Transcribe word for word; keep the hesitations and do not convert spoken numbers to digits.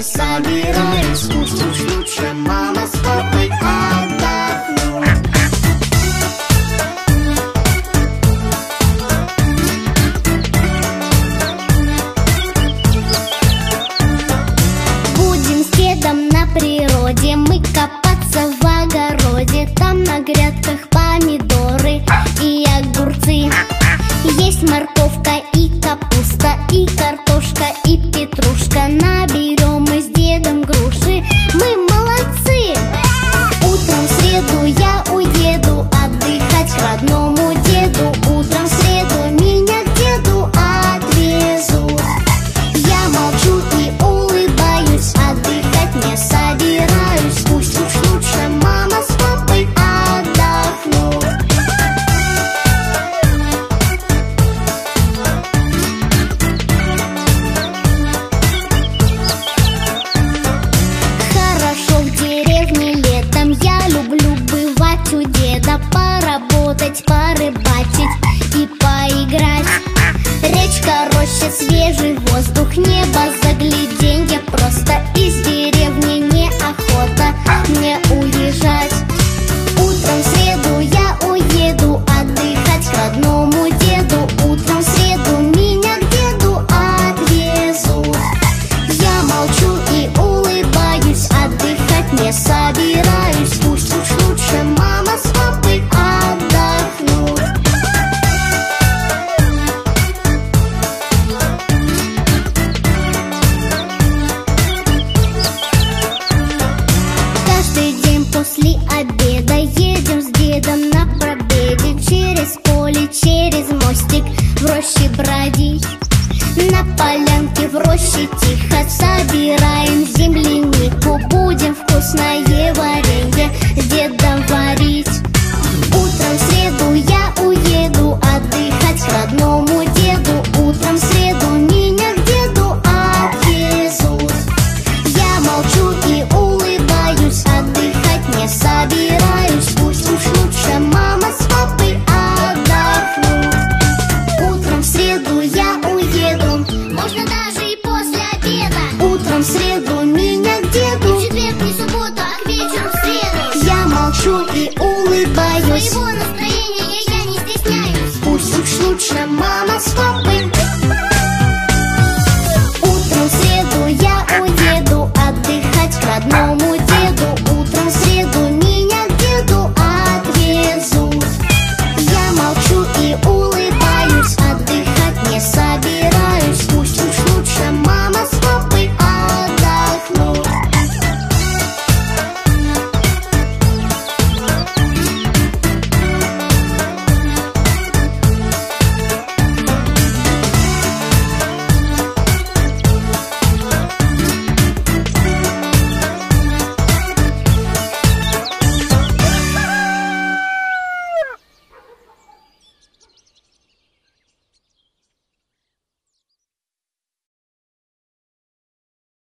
собираюсь, пусть уж лучше мама с папой отдохнут. Будем с дедом на природе мы копаться в огороде. Там на грядках помидоры и огурцы. Есть морковка и капуста, и картошка, и петрушка. Наберем мы с дедом груши, мы молодцы! Утром в среду я уеду отдыхать к родному деду. Утром в среду меня к деду отвезут. Я молчу и улыбаюсь, отдыхать не собираюсь. Пусть уж лучше мама с папой отдохнут. Хорошо в деревне летом, я люблю бывать у деда. Поработать, порыбачить и поиграть. Речка, роща, свежий воздух, небо загляденье. Просто из деревни неохота мне уезжать. Утром в среду я уеду отдыхать к родному деду. Утром в среду меня к деду отвезут. Я молчу и улыбаюсь, отдыхать не собираюсь. Пусть уж лучше мама с папой отдохнут. Каждый день после обеда едем с дедом на пробеге. Через поле, через мостик в роще бродить. На полянке в роще тихо собираем землянику. Будем вкусное варенье с дедом варить.